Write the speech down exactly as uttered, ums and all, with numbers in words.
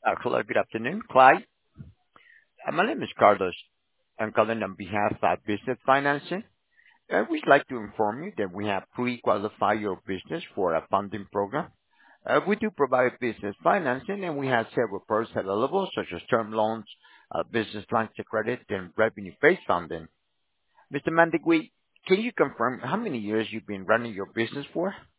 Uh, Hello, good afternoon, Clyde. Uh, My name is Carlos. I'm calling on behalf of Business Financing. Uh, We'd like to inform you that we have pre-qualified your business for a funding program. Uh, We do provide business financing, and we have several products available, such as term loans, uh, business lines of credit, and revenue-based funding. Mister Mandegui, can you confirm how many years you've been running your business for?